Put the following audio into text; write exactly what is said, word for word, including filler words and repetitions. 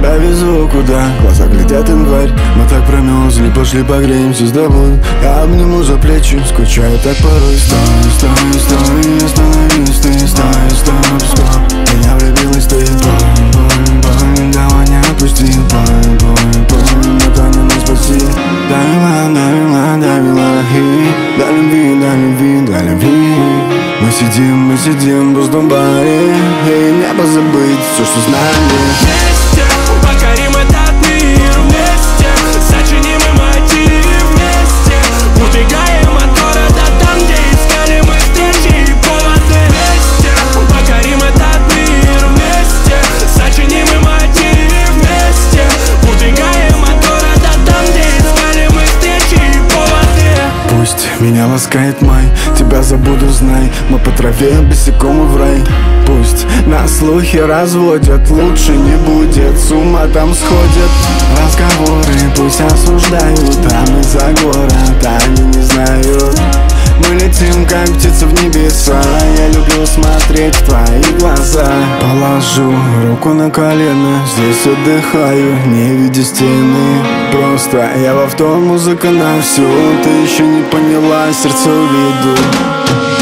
тебя везу куда, глаза глядят январь. Мы так промерзли, пошли погреемся с тобой. Я обниму за плечи, скучаю так порой. Стой, стой, стой, остановись ты, стой, стоп, стоп. Меня влюбилась ты, бой, бой, бой. Давай не отпусти, бой, бой, бой. Это не нас спаси. Давила, давила, давила, хи. До любви, до любви, до любви. Мы сидим, мы сидим в пустом баре, и небо забыть все, что знали. Вместе покорим этот мир, вместе сочиним и мотив, вместе убегаем от города там, где искали мы встречи и поводы. Вместе покорим этот мир, вместе сочиним и мотив, вместе убегаем от города там, где искали мы встречи и поводы. Пусть меня ласкает май, тебя забуду, знай. Мы по траве босиком и в рай. Пусть на слухи разводят, лучше не будет, с ума там сходят. Разговоры пусть осуждают, там из-за города они не знают. Мы летим, как птицы в небеса, я люблю смотреть в твои глаза. Положу руку на колено, здесь отдыхаю, не видя стены. Просто я в авто, музыка на всю. Ты еще не поняла, сердце уведу.